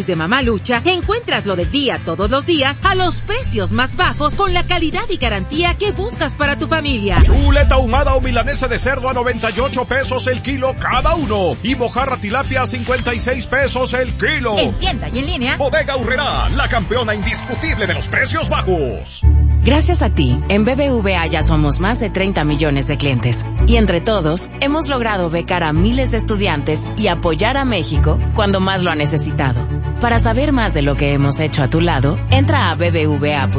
tenis de Mamalucha, encuentras lo del día todos los días a los precios más bajos con la calidad y garantía que buscas para tu familia. Chuleta ahumada o milanesa de cerdo a 98 pesos el kilo cada uno. Y mojarra tilapia a 56 pesos el kilo. En tienda y en línea. Bodega Aurrerá, la campeona indiscutible de los precios bajos. Gracias a ti, en BBVA ya somos más de 30 millones de clientes. Y entre todos, hemos logrado becar a miles de estudiantes y apoyar a México cuando más lo ha necesitado. Para saber más de lo que hemos hecho a tu lado, entra a bbva.com.mx.